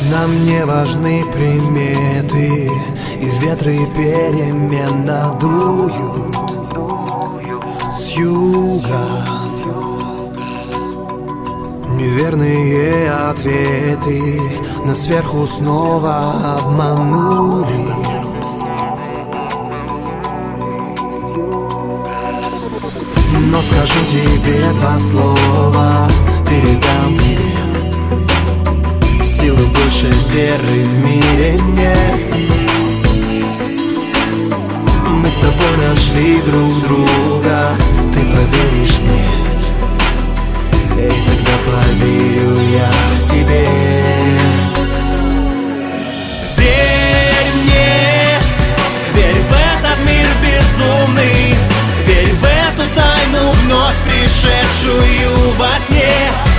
Нам не важны приметы, и ветры переменно дуют с юга. Неверные ответы нас сверху снова обманули. Но скажу тебе два слова, передам привет. Силы больше веры в мире нет. Мы с тобой нашли друг друга, ты поверишь мне, и тогда поверю я тебе. Верь мне, верь в этот мир безумный, верь в эту тайну, вновь пришедшую во сне.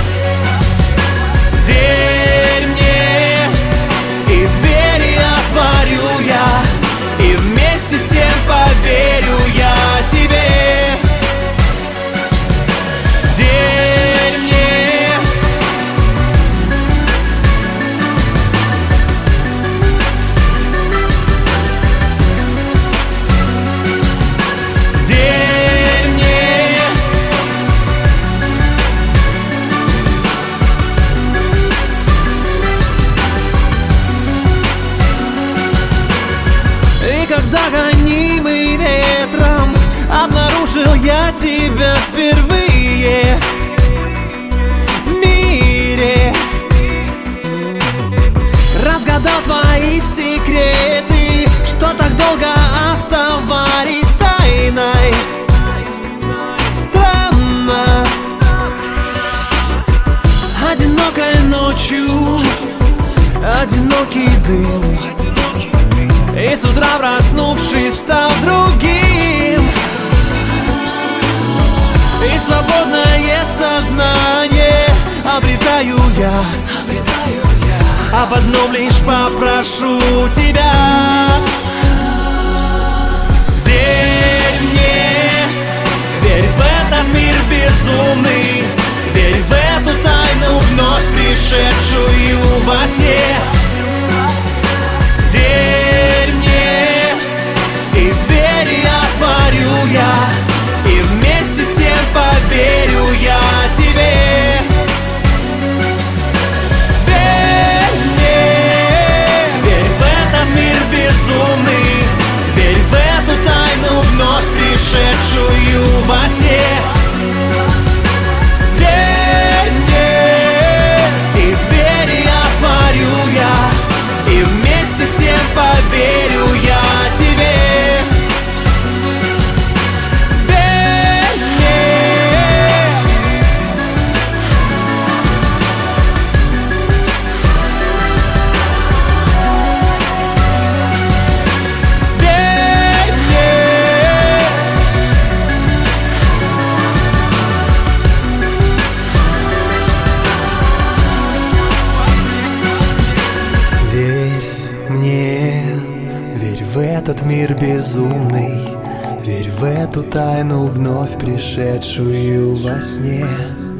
Верь мне, и двери отворю я, и вместе с тем поверю я тебе. Верь мне. Верь мне. И когда гонимый ветром обнаружил я тебя впервые в мире, разгадал твои секреты, что так долго оставались тайной. Странно, одинокой ночью одинокий дым, и с утра, проснувшись, стал другим. И свободное сознание обретаю я. Об одном лишь попрошу тебя. Верь мне, верь в этот мир безумный, верь в эту тайну, вновь пришедшую во сне. Верь мне, и двери отворю я, и вместе с тем поверю я тебе. Верь мне, верь в этот мир безумный, верь в эту тайну, вновь пришедшую во сне. Верь мне, и двери отворю я, и вместе с тем поверю я тебе. Верь мне. Верь мне. Верь мне, верь в этот мир безумный, верь в эту тайну, вновь пришедшую во сне.